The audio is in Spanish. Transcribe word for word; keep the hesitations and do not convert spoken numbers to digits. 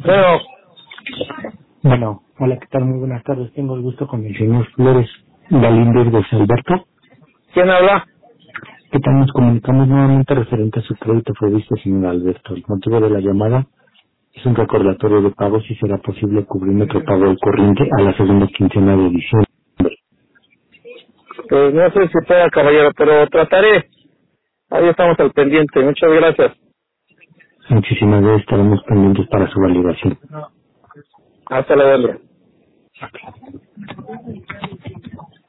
Bueno, Bueno, hola, ¿qué tal? Muy buenas tardes. Tengo el gusto con el señor Flores Galíndez de Alberto. ¿quién habla? ¿Qué tal? Nos comunicamos nuevamente referente a su crédito previsto, señor Alberto. El motivo de la llamada es un recordatorio de pago si será posible cubrir nuestro pago del corriente a la segunda quincena de diciembre. Pues no sé si pueda, caballero, pero trataré. Ahí estamos al pendiente. Muchas gracias. Muchísimas gracias, estaremos pendientes para su validación. Hasta luego.